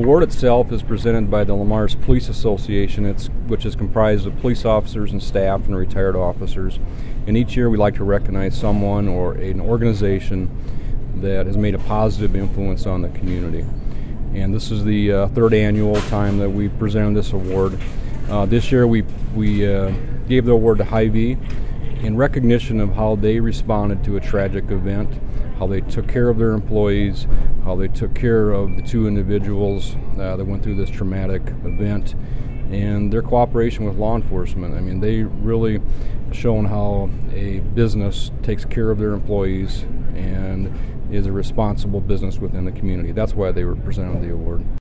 award itself is presented by the Le Mars Police Association, which is comprised of police officers and staff and retired officers. And each year we like to recognize someone or an organization that has made a positive influence on the community. And this is the third annual time that we presented this award. This year we gave the award to Hy-Vee in recognition of how they responded to a tragic event, how they took care of their employees, how they took care of the two individuals that went through this traumatic event, and their cooperation with law enforcement. I mean, they really shown how a business takes care of their employees and is a responsible business within the community. That's why they were presented the award.